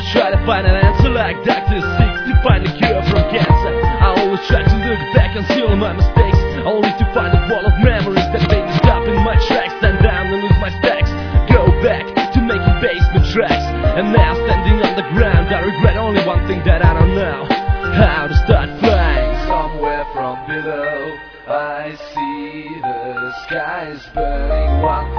always try to find an answer like Dr. Six to find a cure from cancer. I always try to look back and see all my mistakes, only to find a wall of memories that made me stop in my tracks, stand down and lose my stacks, go back to making basement tracks. And now standing on the ground, I regret only one thing, that I don't know how to start flying. Somewhere from below I see the sky is burning. One